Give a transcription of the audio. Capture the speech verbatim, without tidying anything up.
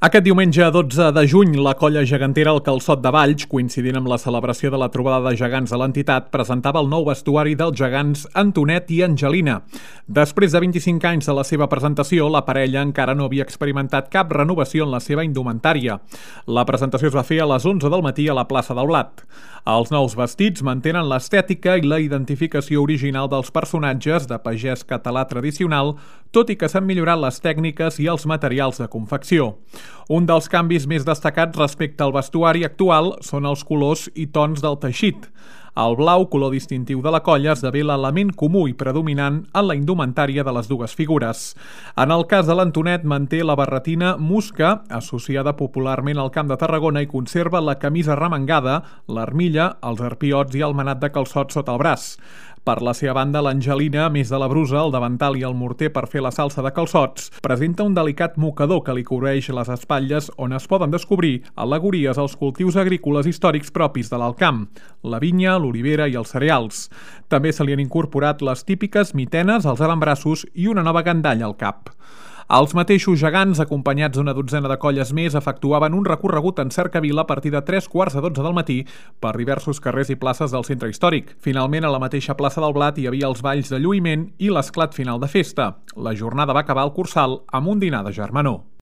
Aquest diumenge dotze de juny, la colla gegantera El Calçot de Valls, coincidint amb la celebració de la trobada de gegants de l'entitat, presentava el nou vestuari dels gegants Antonet i Angelina. Després de vint-i-cinc anys de la seva presentació, la parella encara no havia experimentat cap renovació en la seva indumentària. La presentació es va fer a les onze del matí a la plaça del Blat. Els nous vestits mantenen l'estètica i la identificació original dels personatges de pagès català tradicional, tot i que s'han millorat les tècniques i els materials de confecció. Un dels canvis més destacats respecte al vestuari actual són els colors i tons del teixit. El blau, color distintiu de la colla, esdevé l'element comú i predominant en la indumentària de les dues figures. En el cas de l'Antonet, manté la barretina musca, associada popularment al Camp de Tarragona, i conserva la camisa remangada, l'armilla, els arpiots i el manat de calçot sota el braç. Per la seva banda, l'Angelina, a més de la brusa, el davantal i el morter per fer la salsa de calçots, presenta un delicat mocador que li cobreix les espatlles, on es poden descobrir al·legories als cultius agrícoles històrics propis de l'Alt Camp, la vinya, l'olivera i els cereals. També se li han incorporat les típiques mitenes als avantbraços i una nova gandalla al cap. Els mateixos gegants, acompanyats d'una dotzena de colles més, efectuaven un recorregut en cercavila a partir de tres quarts de dotze del matí per diversos carrers i places del centre històric. Finalment, a la mateixa plaça del Blat hi havia els balls de lluïment i l'esclat final de festa. La jornada va acabar al Cursal amb un dinar de germanor.